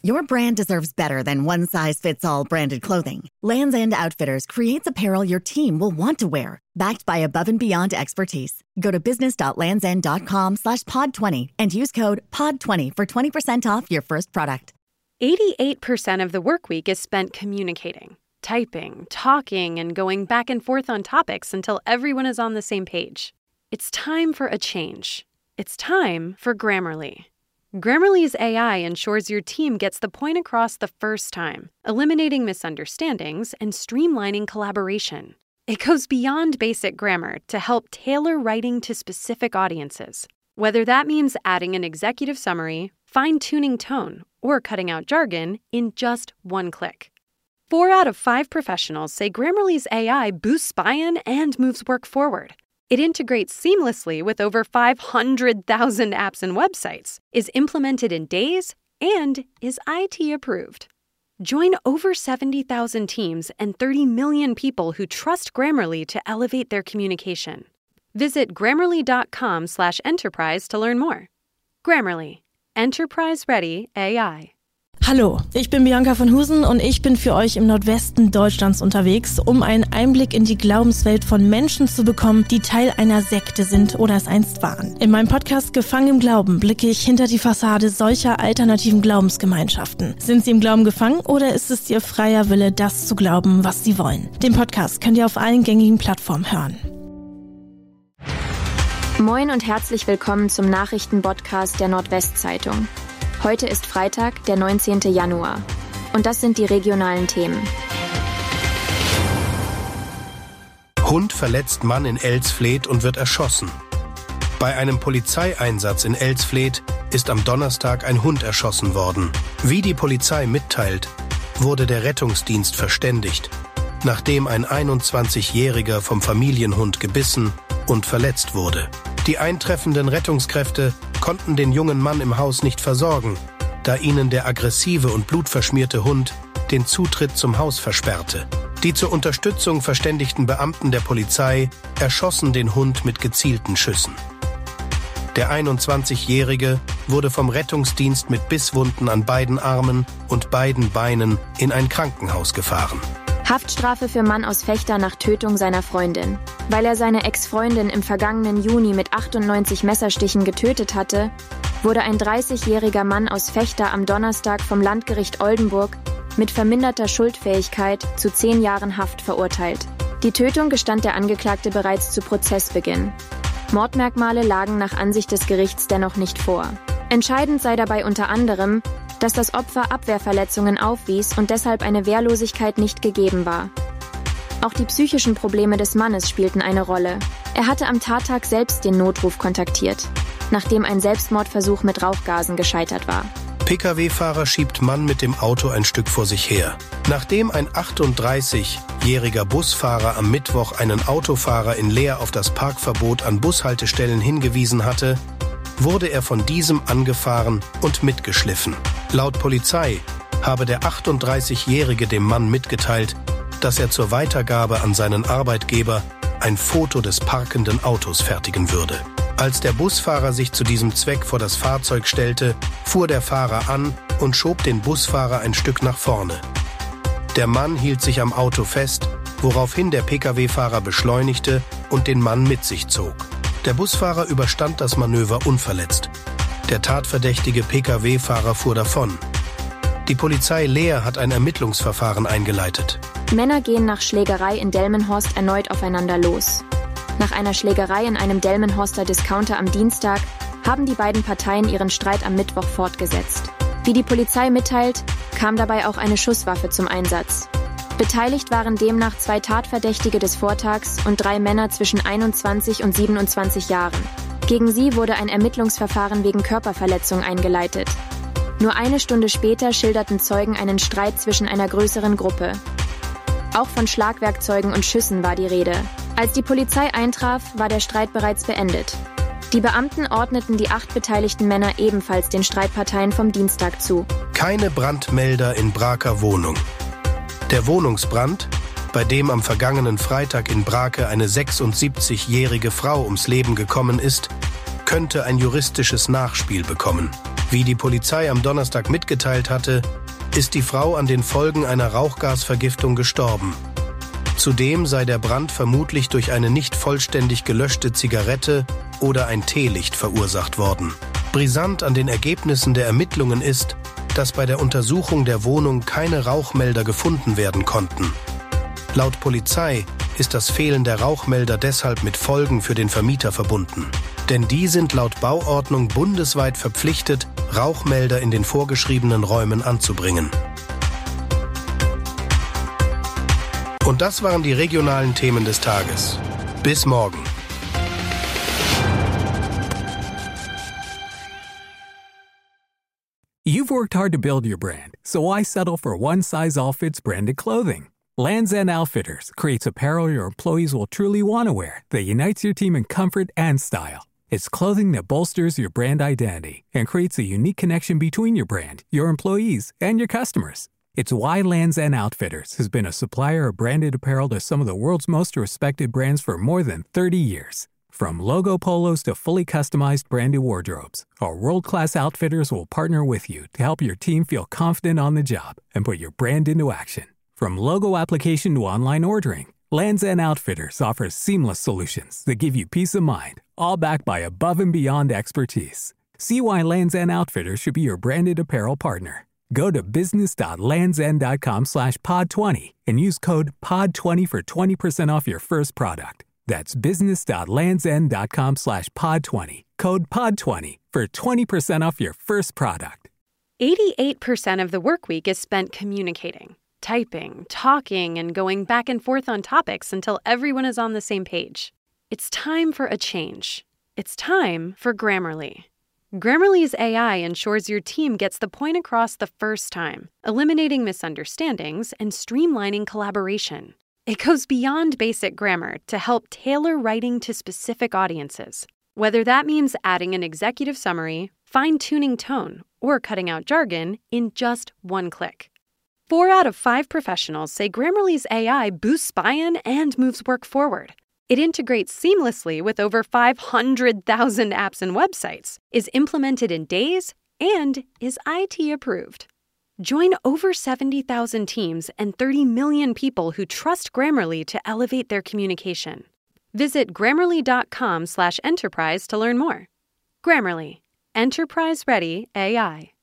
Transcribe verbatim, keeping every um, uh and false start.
Your brand deserves better than one-size-fits-all branded clothing. Lands' End Outfitters creates apparel your team will want to wear, backed by above-and-beyond expertise. Go to business.landsend.com slash pod 20 and use code pod twenty for twenty percent off your first product. eighty-eight percent of the work week is spent communicating, typing, talking, and going back and forth on topics until everyone is on the same page. It's time for a change. It's time for Grammarly. Grammarly's A I ensures your team gets the point across the first time, eliminating misunderstandings and streamlining collaboration. It goes beyond basic grammar to help tailor writing to specific audiences, whether that means adding an executive summary, fine-tuning tone, or cutting out jargon in just one click. Four out of five professionals say Grammarly's A I boosts buy-in and moves work forward. It integrates seamlessly with over five hundred thousand apps and websites, is implemented in days, and is I T approved. Join over seventy thousand teams and thirty million people who trust Grammarly to elevate their communication. Visit grammarly.com slash enterprise to learn more. Grammarly. Enterprise-ready A I. Hallo, ich bin Bianca von Husen und ich bin für euch im Nordwesten Deutschlands unterwegs, um einen Einblick in die Glaubenswelt von Menschen zu bekommen, die Teil einer Sekte sind oder es einst waren. In meinem Podcast Gefangen im Glauben blicke ich hinter die Fassade solcher alternativen Glaubensgemeinschaften. Sind sie im Glauben gefangen oder ist es ihr freier Wille, das zu glauben, was sie wollen? Den Podcast könnt ihr auf allen gängigen Plattformen hören. Moin und herzlich willkommen zum Nachrichtenpodcast der Nordwestzeitung. Heute ist Freitag, der neunzehnten Januar. Und das sind die regionalen Themen. Hund verletzt Mann in Elsfleth und wird erschossen. Bei einem Polizeieinsatz in Elsfleth ist am Donnerstag ein Hund erschossen worden. Wie die Polizei mitteilt, wurde der Rettungsdienst verständigt, nachdem ein einundzwanzigjähriger vom Familienhund gebissen und verletzt wurde. Die eintreffenden Rettungskräfte konnten den jungen Mann im Haus nicht versorgen, da ihnen der aggressive und blutverschmierte Hund den Zutritt zum Haus versperrte. Die zur Unterstützung verständigten Beamten der Polizei erschossen den Hund mit gezielten Schüssen. Der einundzwanzigjährige wurde vom Rettungsdienst mit Bisswunden an beiden Armen und beiden Beinen in ein Krankenhaus gefahren. Haftstrafe für Mann aus Vechta nach Tötung seiner Freundin. Weil er seine Ex-Freundin im vergangenen Juni mit achtundneunzig Messerstichen getötet hatte, wurde ein dreißigjähriger Mann aus Vechta am Donnerstag vom Landgericht Oldenburg mit verminderter Schuldfähigkeit zu zehn Jahren Haft verurteilt. Die Tötung gestand der Angeklagte bereits zu Prozessbeginn. Mordmerkmale lagen nach Ansicht des Gerichts dennoch nicht vor. Entscheidend sei dabei unter anderem, dass das Opfer Abwehrverletzungen aufwies und deshalb eine Wehrlosigkeit nicht gegeben war. Auch die psychischen Probleme des Mannes spielten eine Rolle. Er hatte am Tattag selbst den Notruf kontaktiert, nachdem ein Selbstmordversuch mit Rauchgasen gescheitert war. P K W-Fahrer schiebt Mann mit dem Auto ein Stück vor sich her. Nachdem ein achtunddreißigjähriger Busfahrer am Mittwoch einen Autofahrer in Leer auf das Parkverbot an Bushaltestellen hingewiesen hatte, wurde er von diesem angefahren und mitgeschliffen. Laut Polizei habe der achtunddreißigjährige dem Mann mitgeteilt, dass er zur Weitergabe an seinen Arbeitgeber ein Foto des parkenden Autos fertigen würde. Als der Busfahrer sich zu diesem Zweck vor das Fahrzeug stellte, fuhr der Fahrer an und schob den Busfahrer ein Stück nach vorne. Der Mann hielt sich am Auto fest, woraufhin der P K W-Fahrer beschleunigte und den Mann mit sich zog. Der Busfahrer überstand das Manöver unverletzt. Der tatverdächtige P K W-Fahrer fuhr davon. Die Polizei Leer hat ein Ermittlungsverfahren eingeleitet. Männer gehen nach Schlägerei in Delmenhorst erneut aufeinander los. Nach einer Schlägerei in einem Delmenhorster Discounter am Dienstag haben die beiden Parteien ihren Streit am Mittwoch fortgesetzt. Wie die Polizei mitteilt, kam dabei auch eine Schusswaffe zum Einsatz. Beteiligt waren demnach zwei Tatverdächtige des Vortags und drei Männer zwischen einundzwanzig und siebenundzwanzig Jahren. Gegen sie wurde ein Ermittlungsverfahren wegen Körperverletzung eingeleitet. Nur eine Stunde später schilderten Zeugen einen Streit zwischen einer größeren Gruppe. Auch von Schlagwerkzeugen und Schüssen war die Rede. Als die Polizei eintraf, war der Streit bereits beendet. Die Beamten ordneten die acht beteiligten Männer ebenfalls den Streitparteien vom Dienstag zu. Keine Brandmelder in Braker Wohnung. Der Wohnungsbrand, bei dem am vergangenen Freitag in Brake eine sechsundsiebzigjährige Frau ums Leben gekommen ist, könnte ein juristisches Nachspiel bekommen. Wie die Polizei am Donnerstag mitgeteilt hatte, ist die Frau an den Folgen einer Rauchgasvergiftung gestorben. Zudem sei der Brand vermutlich durch eine nicht vollständig gelöschte Zigarette oder ein Teelicht verursacht worden. Brisant an den Ergebnissen der Ermittlungen ist, dass bei der Untersuchung der Wohnung keine Rauchmelder gefunden werden konnten. Laut Polizei ist das Fehlen der Rauchmelder deshalb mit Folgen für den Vermieter verbunden. Denn die sind laut Bauordnung bundesweit verpflichtet, Rauchmelder in den vorgeschriebenen Räumen anzubringen. Und das waren die regionalen Themen des Tages. Bis morgen. You've worked hard to build your brand, so why settle for one-size-all-fits branded clothing? Lands' End Outfitters creates apparel your employees will truly want to wear that unites your team in comfort and style. It's clothing that bolsters your brand identity and creates a unique connection between your brand, your employees, and your customers. It's why Lands' End Outfitters has been a supplier of branded apparel to some of the world's most respected brands for more than thirty years. From logo polos to fully customized branded wardrobes, our world-class outfitters will partner with you to help your team feel confident on the job and put your brand into action. From logo application to online ordering, Lands' End Outfitters offers seamless solutions that give you peace of mind, all backed by above and beyond expertise. See why Lands' End Outfitters should be your branded apparel partner. Go to business.landsend.com slash pod 20 and use code pod twenty for twenty percent off your first product. That's business.landsend.com slash pod 20. Code pod twenty for twenty percent off your first product. eighty-eight percent of the workweek is spent communicating, typing, talking, and going back and forth on topics until everyone is on the same page. It's time for a change. It's time for Grammarly. Grammarly's A I ensures your team gets the point across the first time, eliminating misunderstandings and streamlining collaboration. It goes beyond basic grammar to help tailor writing to specific audiences, whether that means adding an executive summary, fine-tuning tone, or cutting out jargon in just one click. Four out of five professionals say Grammarly's A I boosts buy-in and moves work forward. It integrates seamlessly with over five hundred thousand apps and websites, is implemented in days, and is I T approved. Join over seventy thousand teams and thirty million people who trust Grammarly to elevate their communication. Visit grammarly.com slash enterprise to learn more. Grammarly, enterprise-ready A I.